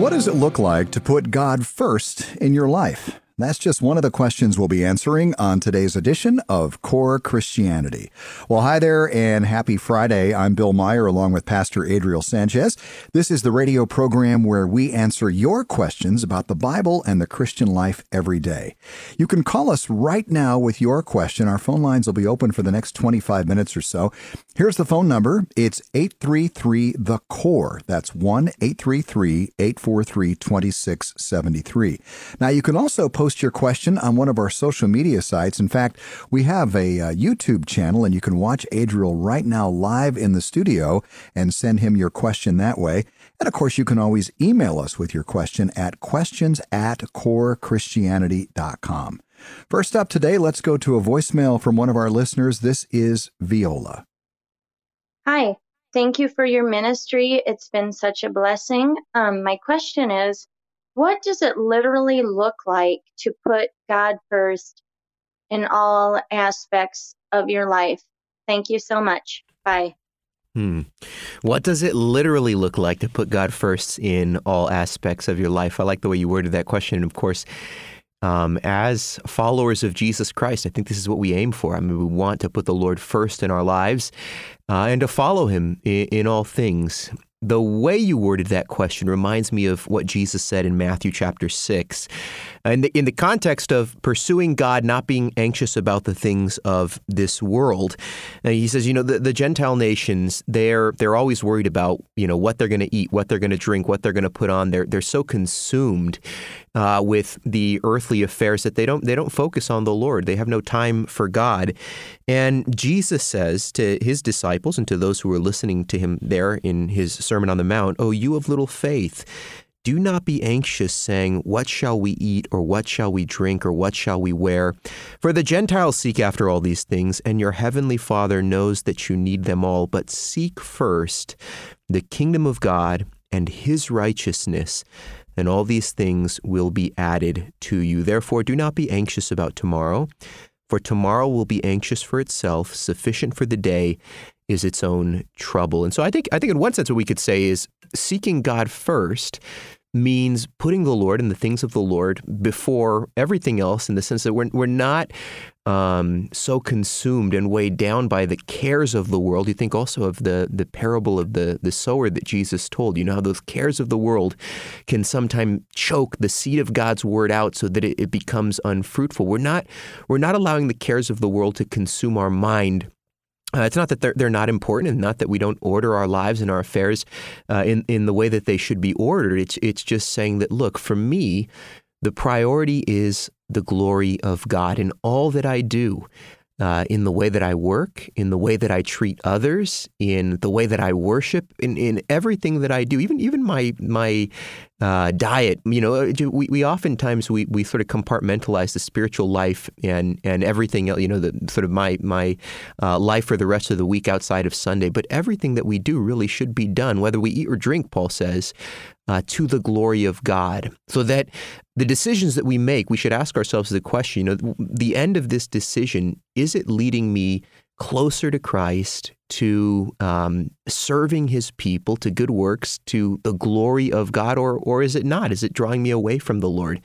What does it look like to put God first in your life? That's just one of the questions we'll be answering on today's edition of Core Christianity. Well, hi there and happy Friday. I'm Bill Meyer along with Pastor Adriel Sanchez. This is the radio program where we answer your questions about the Bible and the Christian life every day. You can call us right now with your question. Our phone lines will be open for the next 25 minutes or so. Here's the phone number. It's 833-THE-CORE. That's 1-833-843-2673. Now, you can also post your question on one of our social media sites. In fact, we have a YouTube channel, and you can watch Adriel right now live in the studio and send him your question that way. And of course, you can always email us with your question at questions@corechristianity.com. First up today, let's go to a voicemail from one of our listeners. This is Viola. Hi, thank you for your ministry. It's been such a blessing. My question is, what does it literally look like to put God first in all aspects of your life? Thank you so much. Bye. What does it literally look like to put God first in all aspects of your life? I like the way you worded that question. And of course, as followers of Jesus Christ, I think this is what we aim for. I mean, we want to put the Lord first in our lives and to follow him in all things. The way you worded that question reminds me of what Jesus said in Matthew chapter 6. In the context of pursuing God, not being anxious about the things of this world. He says, the Gentile nations, they're always worried about, what they're going to eat, what they're going to drink, what they're going to put on. They're so consumed with the earthly affairs that they don't focus on the Lord. They have no time for God. And Jesus says to his disciples and to those who are listening to him there in his Sermon on the Mount, "Oh, you of little faith, do not be anxious, saying, 'What shall we eat, or what shall we drink, or what shall we wear?' For the Gentiles seek after all these things, and your heavenly Father knows that you need them all. But seek first the kingdom of God and his righteousness, and all these things will be added to you. Therefore, do not be anxious about tomorrow, for tomorrow will be anxious for itself. Sufficient for the day is its own trouble." And so I think in one sense what we could say is seeking God first means putting the Lord and the things of the Lord before everything else, in the sense that we're not so consumed and weighed down by the cares of the world. You think also of the parable of the sower that Jesus told. You know how those cares of the world can sometimes choke the seed of God's word out so that it becomes unfruitful. We're not allowing the cares of the world to consume our mind. It's not that they're not important, and not that we don't order our lives and our affairs in the way that they should be ordered. It's just saying that, look, for me, the priority is the glory of God in all that I do, in the way that I work, in the way that I treat others, in the way that I worship, in everything that I do, even my diet. We oftentimes we sort of compartmentalize the spiritual life and everything else. The sort of my life for the rest of the week outside of Sunday. But everything that we do really should be done, whether we eat or drink, Paul says, to the glory of God. So that the decisions that we make, we should ask ourselves the question, the end of this decision, is it leading me closer to Christ, to serving his people, to good works, to the glory of God, or is it not? Is it drawing me away from the Lord?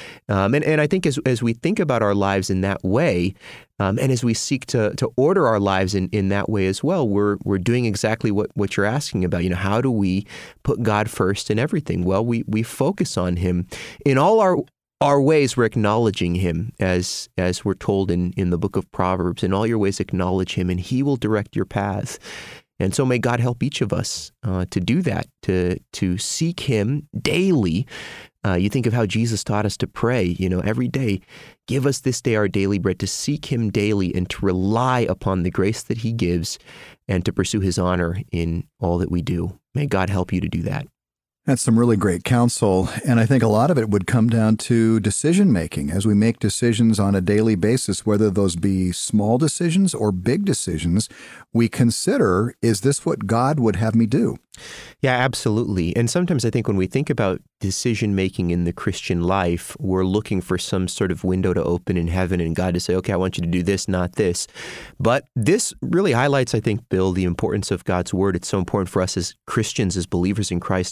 And I think as we think about our lives in that way, and as we seek to order our lives in that way as well, we're doing exactly what you're asking about. How do we put God first in everything? Well, we focus on him in all our ways. We're acknowledging him, as we're told in the book of Proverbs. In all your ways acknowledge him, and he will direct your paths. And so may God help each of us to do that, to seek him daily. You think of how Jesus taught us to pray, every day, give us this day our daily bread, to seek him daily and to rely upon the grace that he gives and to pursue his honor in all that we do. May God help you to do that. That's some really great counsel, and I think a lot of it would come down to decision-making as we make decisions on a daily basis, whether those be small decisions or big decisions. We consider, is this what God would have me do? Yeah, absolutely. And sometimes I think when we think about decision-making in the Christian life, we're looking for some sort of window to open in heaven and God to say, okay, I want you to do this, not this. But this really highlights, I think, Bill, the importance of God's Word. It's so important for us as Christians, as believers in Christ, to be rooted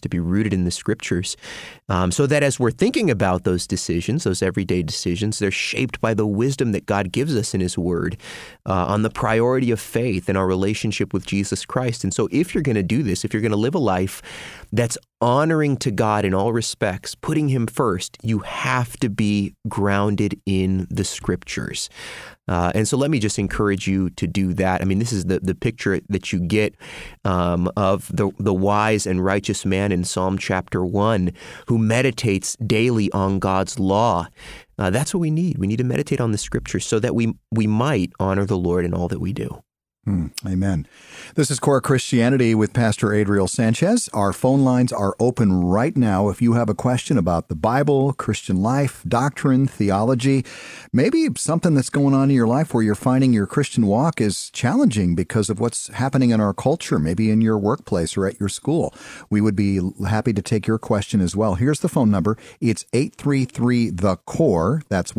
rooted in the Scriptures, so that as we're thinking about those decisions, those everyday decisions, they're shaped by the wisdom that God gives us in His Word on the priority of faith and our relationship with Jesus Christ. And so if you're going to do this, if you're going to live a life that's honoring to God in all respects, putting Him first, you have to be grounded in the Scriptures. And so let me just encourage you to do that. I mean, this is the picture that you get of the wise and righteous man in Psalm chapter 1 who meditates daily on God's law. That's what we need. We need to meditate on the Scriptures so that we might honor the Lord in all that we do. Amen. This is Core Christianity with Pastor Adriel Sanchez. Our phone lines are open right now. If you have a question about the Bible, Christian life, doctrine, theology, maybe something that's going on in your life where you're finding your Christian walk is challenging because of what's happening in our culture, maybe in your workplace or at your school, we would be happy to take your question as well. Here's the phone number. It's 833-THE-CORE. That's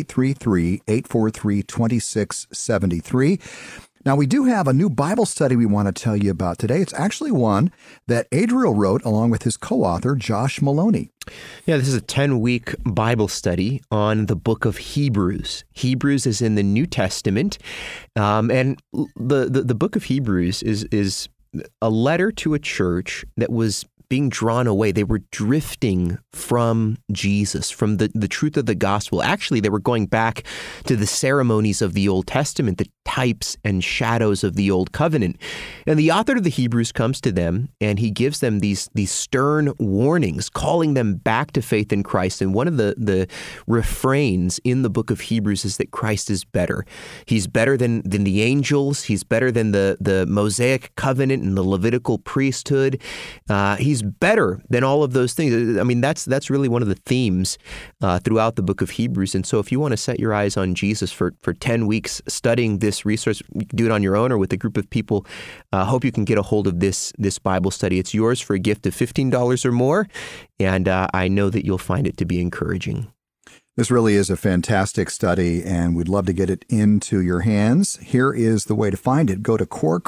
1-833-843-2673. Now, we do have a new Bible study we want to tell you about today. It's actually one that Adriel wrote along with his co-author, Josh Maloney. Yeah, this is a 10-week Bible study on the book of Hebrews. Hebrews is in the New Testament, and the book of Hebrews is a letter to a church that was being drawn away. They were drifting from Jesus, from the truth of the gospel. Actually, they were going back to the ceremonies of the Old Testament, the types and shadows of the Old Covenant. And the author of the Hebrews comes to them and he gives them these stern warnings, calling them back to faith in Christ. And one of the refrains in the book of Hebrews is that Christ is better. He's better than the angels. He's better than the Mosaic covenant and the Levitical priesthood. He's better than all of those things. I mean, that's really one of the themes throughout the book of Hebrews. And so if you want to set your eyes on Jesus for 10 weeks studying this resource, you can do it on your own or with a group of people. Hope you can get a hold of this Bible study. It's yours for a gift of $15 or more, and I know that you'll find it to be encouraging. This really is a fantastic study, and we'd love to get it into your hands. Here is the way to find it. Go to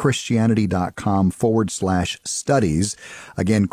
corechristianity.com/studies. Again,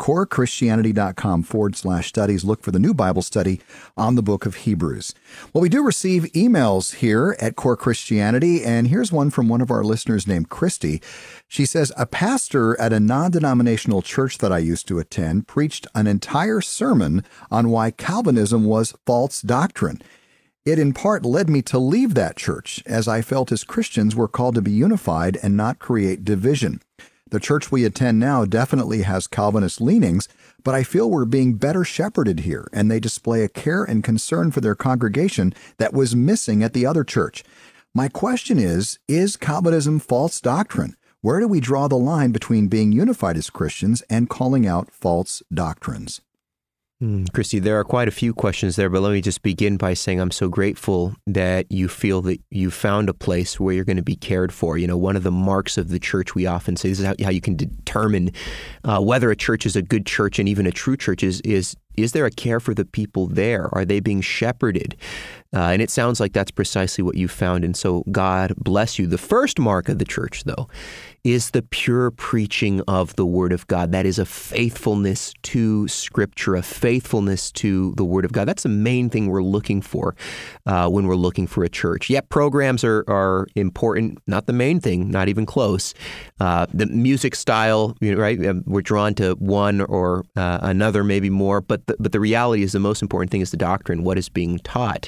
corechristianity.com/studies. Look for the new Bible study on the book of Hebrews. Well, we do receive emails here at Core Christianity, and here's one from one of our listeners named Christy. She says, a pastor at a non-denominational church that I used to attend preached an entire sermon on why Calvinism was false doctrine. It in part led me to leave that church, as I felt as Christians were called to be unified and not create division. The church we attend now definitely has Calvinist leanings, but I feel we're being better shepherded here, and they display a care and concern for their congregation that was missing at the other church. My question is Calvinism false doctrine? Where do we draw the line between being unified as Christians and calling out false doctrines? Christy, there are quite a few questions there, but let me just begin by saying I'm so grateful that you feel that you found a place where you're going to be cared for. You know, one of the marks of the church, we often say, this is how you can determine whether a church is a good church and even a true church is there a care for the people there? Are they being shepherded? And it sounds like that's precisely what you found. And so God bless you. The first mark of the church, though, is the pure preaching of the Word of God. That is a faithfulness to Scripture, a faithfulness to the Word of God. That's the main thing we're looking for when we're looking for a church. Yet programs are important, not the main thing, not even close. The music style, right? We're drawn to one or another, maybe more. But the reality is the most important thing is the doctrine, what is being taught.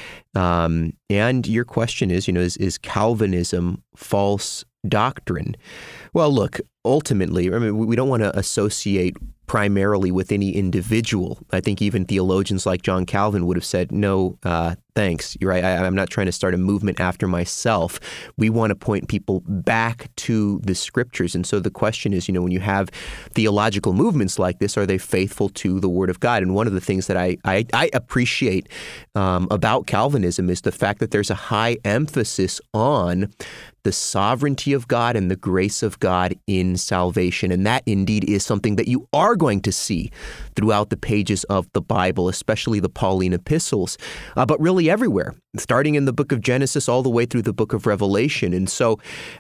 And your question is Calvinism false doctrine? Well, look, ultimately, I mean, we don't want to associate primarily with any individual. I think even theologians like John Calvin would have said, no, thanks. You're right. I'm not trying to start a movement after myself. We want to point people back to the Scriptures. And so the question is, when you have theological movements like this, are they faithful to the Word of God? And one of the things that I appreciate about Calvinism is the fact that there's a high emphasis on the sovereignty of God and the grace of God in salvation. And that indeed is something that you are going to see throughout the pages of the Bible, especially the Pauline epistles. But really, really everywhere, starting in the book of Genesis all the way through the book of Revelation. And so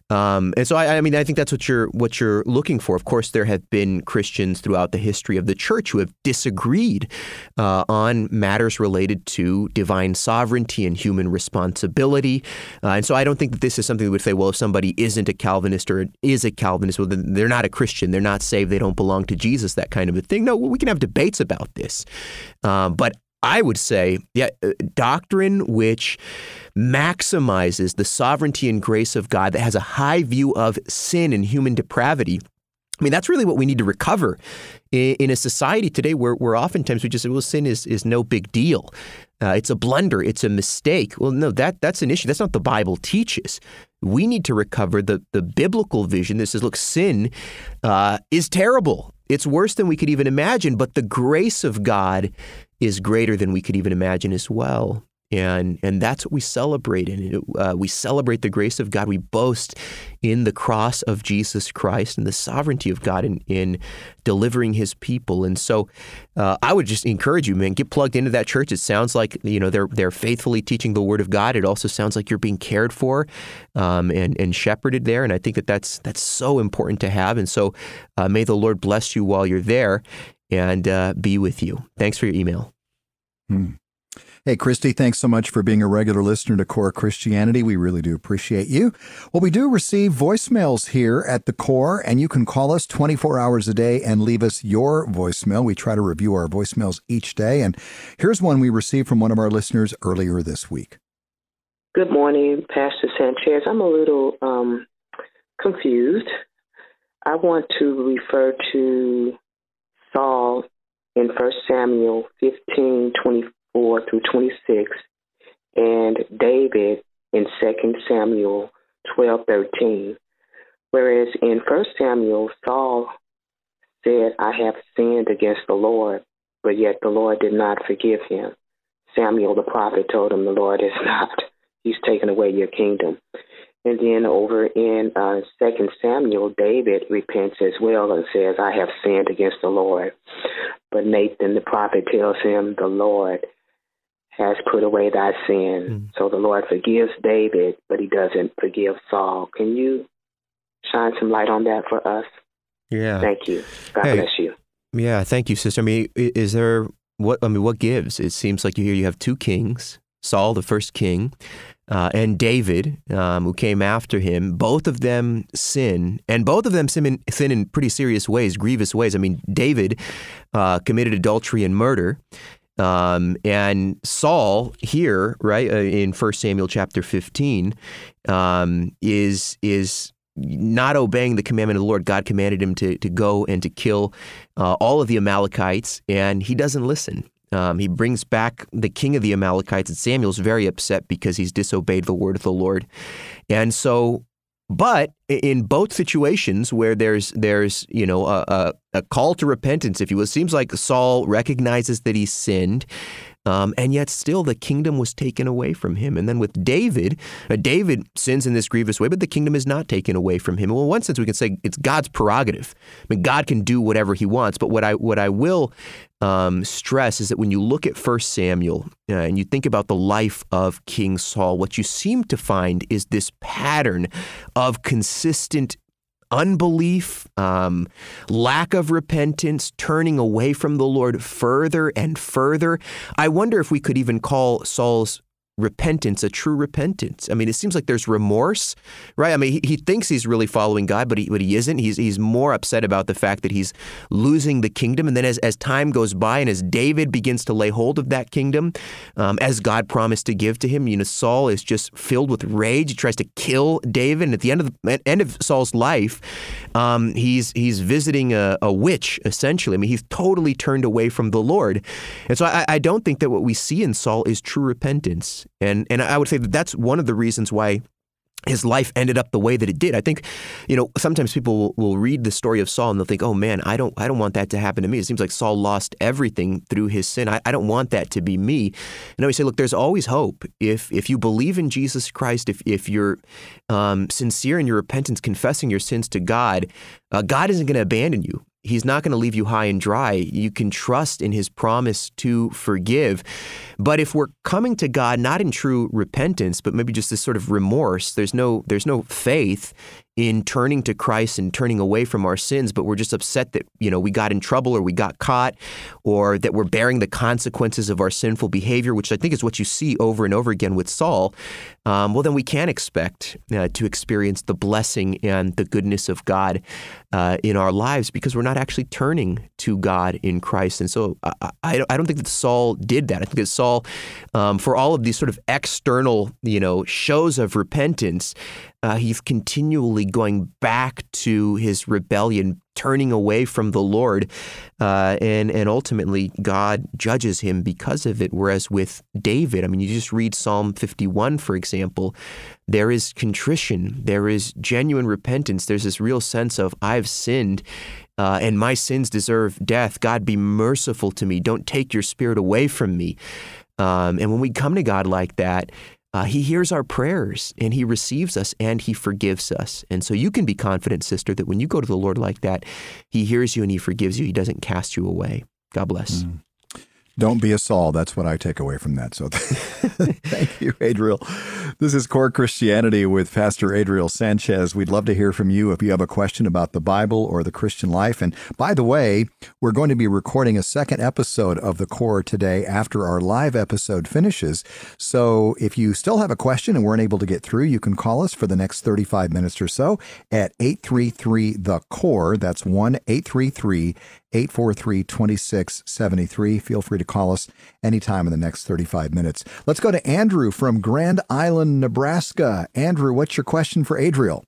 I mean, I think that's what you're looking for. Of course, there have been Christians throughout the history of the church who have disagreed on matters related to divine sovereignty and human responsibility. And so I don't think that this is something that would say, well, if somebody isn't a Calvinist or is a Calvinist, well, then they're not a Christian, they're not saved, they don't belong to Jesus, that kind of a thing. No, we can have debates about this. But I would say, doctrine which maximizes the sovereignty and grace of God, that has a high view of sin and human depravity, I mean, that's really what we need to recover in a society today where oftentimes we just say, well, sin is no big deal. It's a blunder. It's a mistake. Well, no, that's an issue. That's not what the Bible teaches. We need to recover the biblical vision that says, look, sin is terrible. It's worse than we could even imagine, but the grace of God is greater than we could even imagine as well. And that's what we celebrate. And we celebrate the grace of God. We boast in the cross of Jesus Christ and the sovereignty of God in delivering his people. And so I would just encourage you, man, get plugged into that church. It sounds like, they're faithfully teaching the word of God. It also sounds like you're being cared for and shepherded there. And I think that's so important to have. And so may the Lord bless you while you're there and be with you. Thanks for your email. Hey, Christy, thanks so much for being a regular listener to Core Christianity. We really do appreciate you. Well, we do receive voicemails here at the Core, and you can call us 24 hours a day and leave us your voicemail. We try to review our voicemails each day, and here's one we received from one of our listeners earlier this week. Good morning, Pastor Sanchez. I'm a little confused. I want to refer to Saul in 1 Samuel 15:24 through 26, and David in 2 Samuel 12:13. Whereas in 1 Samuel, Saul said, I have sinned against the Lord, but yet the Lord did not forgive him. Samuel the prophet told him, the Lord is not. He's taken away your kingdom. And then over in 2 Samuel, David repents as well and says, I have sinned against the Lord. But Nathan the prophet tells him, the Lord has put away thy sin. So the Lord forgives David, but he doesn't forgive Saul. Can you shine some light on that for us? Yeah. Thank you. God bless you. Yeah, thank you, sister. I mean, what gives? It seems like you have two kings, Saul, the first king, and David, who came after him. Both of them sin, and both of them sin in pretty serious ways, grievous ways. I mean, David committed adultery and murder. And Saul here, right, in 1 Samuel chapter 15, is not obeying the commandment of the Lord. God commanded him to go and to kill all of the Amalekites, and he doesn't listen. He brings back the king of the Amalekites, and Samuel's very upset because he's disobeyed the word of the Lord. And so, but in both situations where there's a call to repentance, if you will, it seems like Saul recognizes that he sinned, and yet still the kingdom was taken away from him. And then with David, David sins in this grievous way, but the kingdom is not taken away from him. Well, in one sense, we can say it's God's prerogative. I mean, God can do whatever he wants. But what I will stress is that when you look at 1 Samuel and you think about the life of King Saul, what you seem to find is this pattern of consistent unbelief, lack of repentance, turning away from the Lord further and further. I wonder if we could even call Saul's repentance a true repentance. I mean, it seems like there's remorse, right? I mean, he thinks he's really following God, but he isn't. He's more upset about the fact that he's losing the kingdom. And then as time goes by and as David begins to lay hold of that kingdom, as God promised to give to him, Saul is just filled with rage. He tries to kill David. And at the end of Saul's life, he's visiting a witch, essentially. I mean, he's totally turned away from the Lord. And so I don't think that what we see in Saul is true repentance. And I would say that that's one of the reasons why his life ended up the way that it did. I think, sometimes people will read the story of Saul and they'll think, oh man, I don't want that to happen to me. It seems like Saul lost everything through his sin. I don't want that to be me. And I always say, look, there's always hope. If you believe in Jesus Christ, if you're sincere in your repentance, confessing your sins to God, God isn't going to abandon you. He's not going to leave you high and dry. You can trust in his promise to forgive. But if we're coming to God not in true repentance, but maybe just this sort of remorse, there's no faith in turning to Christ and turning away from our sins, but we're just upset that, we got in trouble or we got caught, or that we're bearing the consequences of our sinful behavior, which I think is what you see over and over again with Saul, well, then we can't expect to experience the blessing and the goodness of God in our lives, because we're not actually turning to God in Christ. And so I don't think that Saul did that. I think that Saul, for all of these sort of external, shows of repentance, he's continually going back to his rebellion, turning away from the Lord, and ultimately God judges him because of it. Whereas with David, you just read Psalm 51, for example, there is contrition, there is genuine repentance, there's this real sense of, I've sinned, and my sins deserve death. God, be merciful to me. Don't take your spirit away from me. And when we come to God like that, he hears our prayers, and he receives us, and he forgives us. And so you can be confident, sister, that when you go to the Lord like that, he hears you and he forgives you. He doesn't cast you away. God bless. Don't be a Saul. That's what I take away from that. So thank you, Adriel. This is Core Christianity with Pastor Adriel Sanchez. We'd love to hear from you if you have a question about the Bible or the Christian life. And by the way, we're going to be recording a second episode of The Core today after our live episode finishes. So if you still have a question and weren't able to get through, you can call us for the next 35 minutes or so at 833-THE-CORE. That's 1-833-843-2673. Feel free to call us anytime in the next 35 minutes. Let's go to Andrew from Grand Island, Nebraska. Andrew, what's your question for Adriel?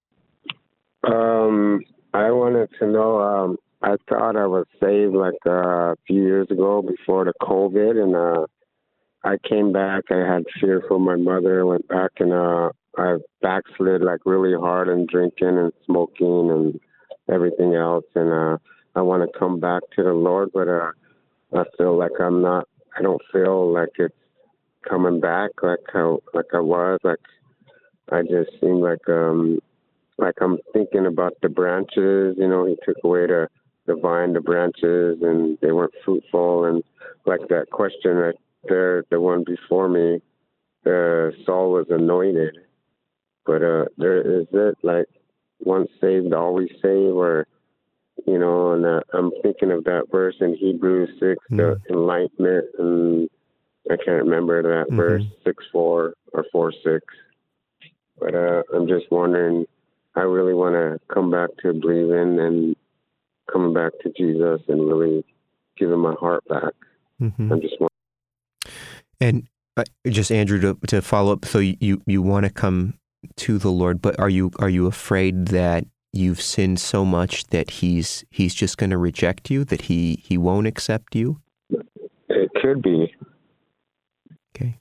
I wanted to know, I thought I was saved like a few years ago before the COVID, and I came back. I had fear for my mother, went back, and I backslid like really hard in drinking and smoking and everything else, and I want to come back to the Lord, but I feel like I don't feel like it's coming back like I was. Like I just seem like I'm thinking about the branches. He took away the vine, the branches, and they weren't fruitful. And like that question right there, the one before me, Saul was anointed, but there is it like once saved, always saved, or and I'm thinking of that verse in Hebrews 6, the enlightenment, and I can't remember that verse, 6:4 or 4:6. But I'm just wondering, I really want to come back to believing and coming back to Jesus and really giving my heart back. I'm just wondering. And just, Andrew, to follow up, so you want to come to the Lord, but are you afraid that you've sinned so much that he's just going to reject you, that he won't accept you? It could be. Okay.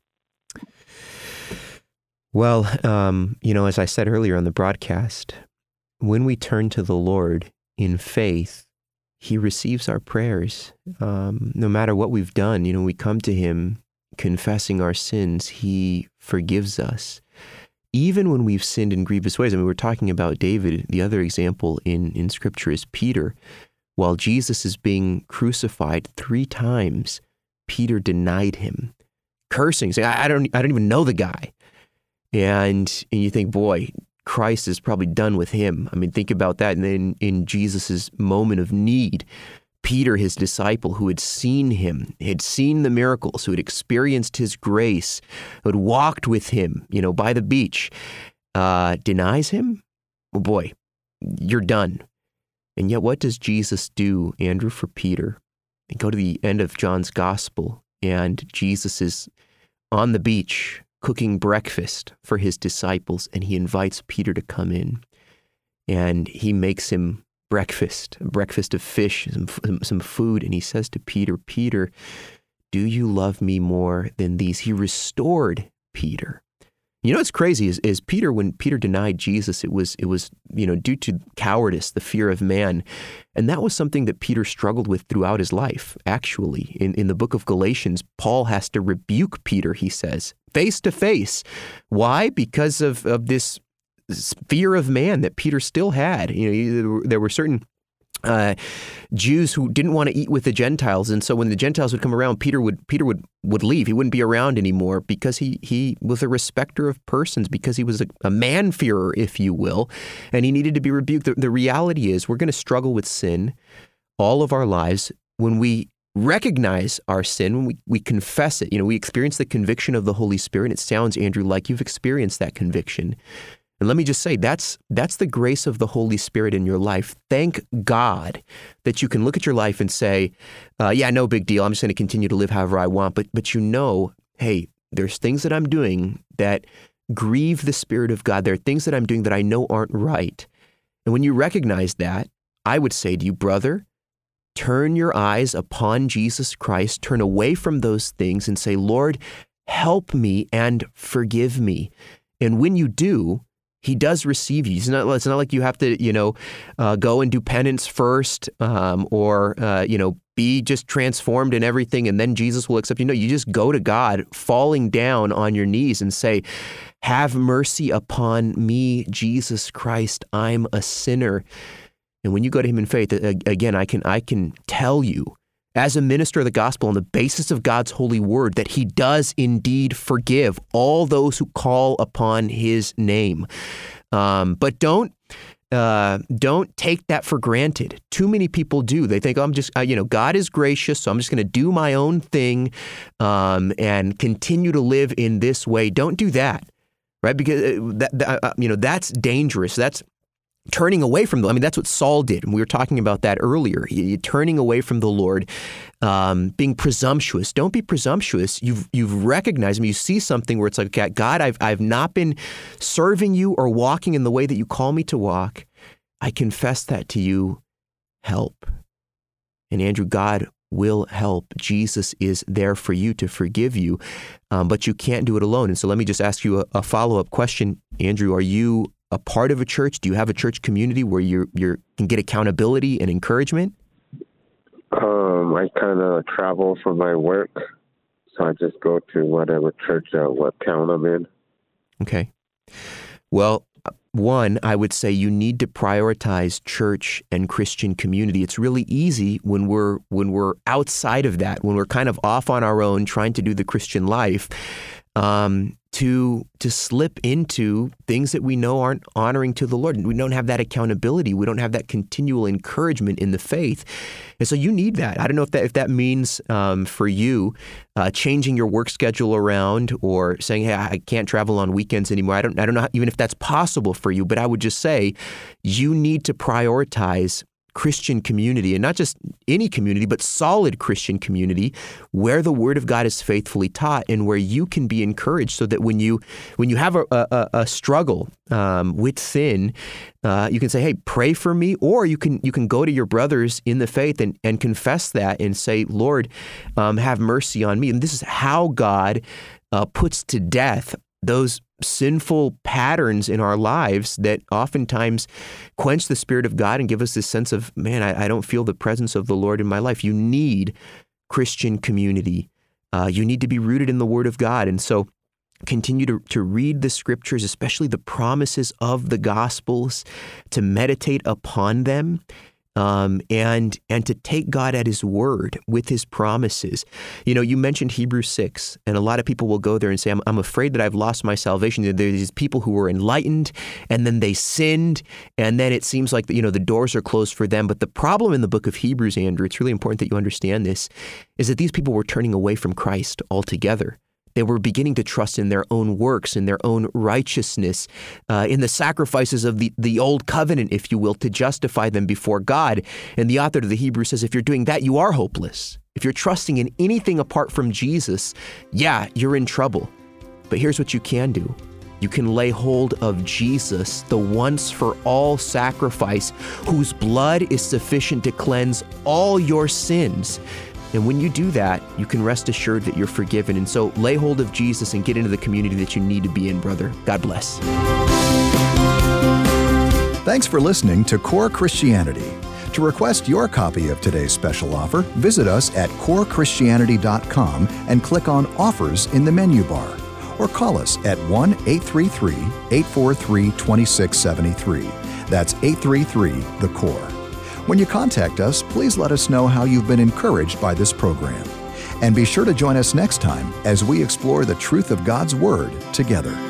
Well, as I said earlier on the broadcast, when we turn to the Lord in faith, he receives our prayers. No matter what we've done, we come to him confessing our sins. He forgives us. Even when we've sinned in grievous ways. We're talking about David. The other example in Scripture is Peter. While Jesus is being crucified 3 times, Peter denied him, cursing, saying, I don't even know the guy. And you think, boy, Christ is probably done with him. Think about that. And then in Jesus' moment of need, Peter, his disciple, who had seen him, had seen the miracles, who had experienced his grace, who had walked with him, by the beach, denies him? Oh boy, you're done. And yet what does Jesus do, Andrew, for Peter? And go to the end of John's gospel, and Jesus is on the beach cooking breakfast for his disciples, and he invites Peter to come in. And he makes him breakfast of fish, some food. And he says to Peter, Peter, do you love me more than these? He restored Peter. What's crazy is Peter, when Peter denied Jesus, it was due to cowardice, the fear of man. And that was something that Peter struggled with throughout his life. Actually, in the book of Galatians, Paul has to rebuke Peter, he says, face to face. Why? Because of this fear of man that Peter still had. There were certain Jews who didn't want to eat with the Gentiles, and so when the Gentiles would come around, Peter would leave. He wouldn't be around anymore because he was a respecter of persons, because he was a man-fearer, if you will, and he needed to be rebuked. The reality is, we're going to struggle with sin all of our lives. When we recognize our sin, when we confess it, we experience the conviction of the Holy Spirit. It sounds, Andrew, like you've experienced that conviction. And let me just say, that's the grace of the Holy Spirit in your life. Thank God that you can look at your life and say, yeah, no big deal. I'm just going to continue to live however I want. But hey, there's things that I'm doing that grieve the Spirit of God. There are things that I'm doing that I know aren't right. And when you recognize that, I would say to you, brother, turn your eyes upon Jesus Christ, turn away from those things and say, Lord, help me and forgive me. And when you do, He does receive you. It's not like you have to, go and do penance first, or be just transformed in everything, and then Jesus will accept you. No, you just go to God, falling down on your knees and say, "Have mercy upon me, Jesus Christ. I'm a sinner." And when you go to Him in faith, again, I can tell you, as a minister of the gospel on the basis of God's holy word, that He does indeed forgive all those who call upon His name. But don't take that for granted. Too many people do. They think, God is gracious, so I'm just going to do my own thing and continue to live in this way. Don't do that, right? Because that's dangerous. That's turning away from that's what Saul did. And we were talking about that earlier. Turning away from the Lord, being presumptuous. Don't be presumptuous. You've recognized, you see something where it's like, okay, God, I've not been serving you or walking in the way that you call me to walk. I confess that to you. Help. And Andrew, God will help. Jesus is there for you to forgive you, but you can't do it alone. And so let me just ask you a follow-up question. Andrew, are you a part of a church? Do you have a church community where you can get accountability and encouragement? I kind of travel for my work, so I just go to whatever church, what town I'm in. Okay. Well, one, I would say you need to prioritize church and Christian community. It's really easy when we're outside of that, when we're kind of off on our own trying to do the Christian life, to slip into things that we know aren't honoring to the Lord. We don't have that accountability. We don't have that continual encouragement in the faith. And so you need that. I don't know if that means for you changing your work schedule around or saying, hey, I can't travel on weekends anymore. I don't know even if that's possible for you, but I would just say you need to prioritize Christian community, and not just any community, but solid Christian community where the Word of God is faithfully taught and where you can be encouraged, so that when you have a struggle with sin, you can say, hey, pray for me, or you can go to your brothers in the faith and confess that and say, Lord, have mercy on me. And this is how God puts to death those sinful patterns in our lives that oftentimes quench the Spirit of God and give us this sense of, man, I don't feel the presence of the Lord in my life. You need Christian community. You need to be rooted in the Word of God. And so continue to read the Scriptures, especially the promises of the Gospels, to meditate upon them, and to take God at His word with His promises. You mentioned Hebrews 6, and a lot of people will go there and say, I'm afraid that I've lost my salvation. There's these people who were enlightened, and then they sinned, and then it seems like the doors are closed for them. But the problem in the book of Hebrews, Andrew, it's really important that you understand this, is that these people were turning away from Christ altogether. They were beginning to trust in their own works, in their own righteousness, in the sacrifices of the old covenant, if you will, to justify them before God. And the author of the Hebrews says, if you're doing that, you are hopeless. If you're trusting in anything apart from Jesus, yeah, you're in trouble. But here's what you can do. You can lay hold of Jesus, the once-for-all sacrifice, whose blood is sufficient to cleanse all your sins. And when you do that, you can rest assured that you're forgiven. And so lay hold of Jesus and get into the community that you need to be in, brother. God bless. Thanks for listening to Core Christianity. To request your copy of today's special offer, visit us at corechristianity.com and click on Offers in the menu bar. Or call us at 1-833-843-2673. That's 833-THE-CORE. When you contact us, please let us know how you've been encouraged by this program. And be sure to join us next time as we explore the truth of God's Word together.